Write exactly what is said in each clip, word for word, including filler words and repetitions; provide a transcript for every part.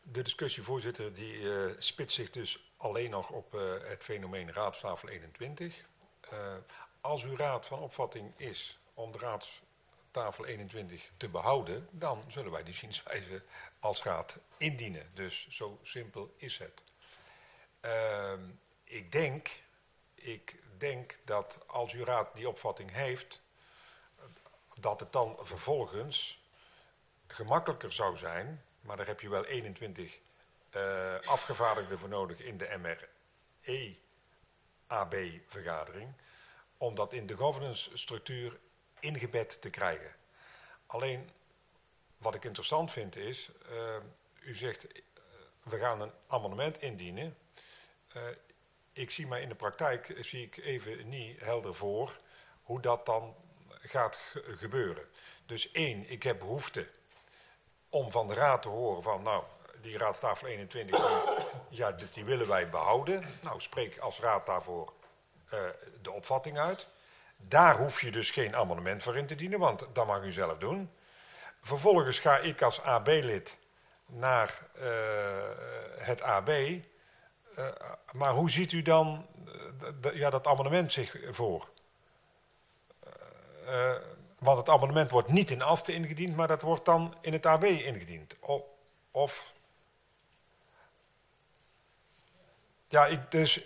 de discussie, voorzitter, die uh, spitst zich dus alleen nog op uh, het fenomeen raadstafel eenentwintig. Uh, als uw raad van opvatting is om de raadstafel eenentwintig te behouden, dan zullen wij die zienswijze als raad indienen. Dus zo simpel is het. Uh, ik denk, ik denk dat als uw raad die opvatting heeft, dat het dan vervolgens gemakkelijker zou zijn, maar daar heb je wel eenentwintig uh, afgevaardigden voor nodig in de M R E-A B-vergadering, om dat in de governance structuur ingebed te krijgen. Alleen, wat ik interessant vind is, uh, u zegt, uh, we gaan een amendement indienen. Uh, ik zie mij in de praktijk, zie ik even niet helder voor hoe dat dan gaat ge- gebeuren. Dus één, ik heb behoefte om van de raad te horen van, nou, die raadstafel eenentwintig, die, ja, dus die willen wij behouden. Nou, spreek als raad daarvoor uh, de opvatting uit. Daar hoef je dus geen amendement voor in te dienen, want dat mag u zelf doen. Vervolgens ga ik als A B-lid naar uh, het A B. Uh, maar hoe ziet u dan uh, d- ja, dat amendement zich voor? Uh, want het amendement wordt niet in Asten ingediend, maar dat wordt dan in het A B ingediend. Of, of ja, ik dus.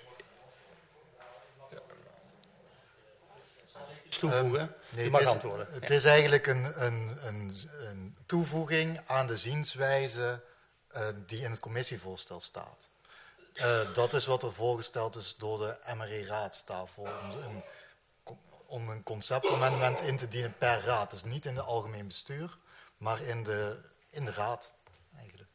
Toevoegen. Um, nee, U mag antwoorden. Het ja. is eigenlijk een, een, een, een toevoeging aan de zienswijze uh, die in het commissievoorstel staat. Uh, dat is wat er voorgesteld is door de M R E-raadstafel. Om een, om een conceptamendement in te dienen per raad. Dus niet in het algemeen bestuur, maar in de, in de raad eigenlijk.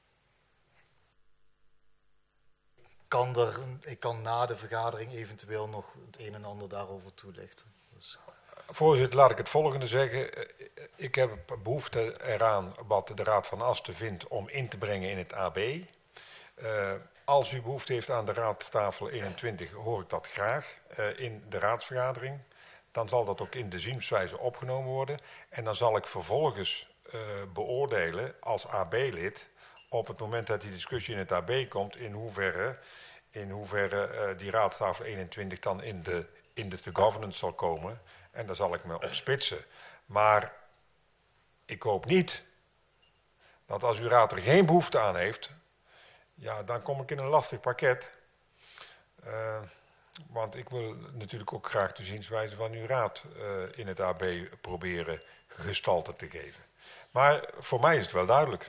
Ik kan, er, ik kan na de vergadering eventueel nog het een en ander daarover toelichten. Dus. Voorzitter, laat ik het volgende zeggen. Ik heb behoefte eraan wat de Raad van Asten vindt om in te brengen in het A B. Uh, als u behoefte heeft aan de raadstafel eenentwintig, hoor ik dat graag uh, in de raadsvergadering. Dan zal dat ook in de zienswijze opgenomen worden. En dan zal ik vervolgens uh, beoordelen als A B-lid, op het moment dat die discussie in het A B komt, in hoeverre, in hoeverre uh, die raadstafel eenentwintig dan in de, in de, de governance zal komen. En daar zal ik me op spitsen. Maar ik hoop niet dat als uw raad er geen behoefte aan heeft, ja, dan kom ik in een lastig pakket. Uh, want ik wil natuurlijk ook graag de zienswijze van uw raad uh, in het A B proberen gestalte te geven. Maar voor mij is het wel duidelijk.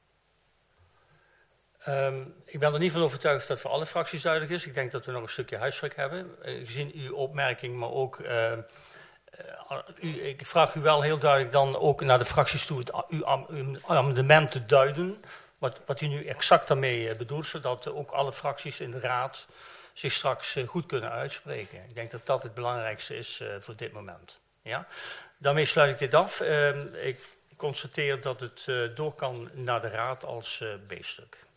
Um, ik ben er niet van overtuigd dat het voor alle fracties duidelijk is. Ik denk dat we nog een stukje huiswerk hebben. Uh, gezien uw opmerking, maar ook... Uh, uh, u, ik vraag u wel heel duidelijk dan ook naar de fracties toe het, uw, uw amendement te duiden. Wat, wat u nu exact daarmee uh, bedoelt, zodat uh, ook alle fracties in de raad zich straks uh, goed kunnen uitspreken. Ik denk dat dat het belangrijkste is uh, voor dit moment. Ja? Daarmee sluit ik dit af. Uh, ik constateer dat het uh, door kan naar de raad als uh, B-stuk.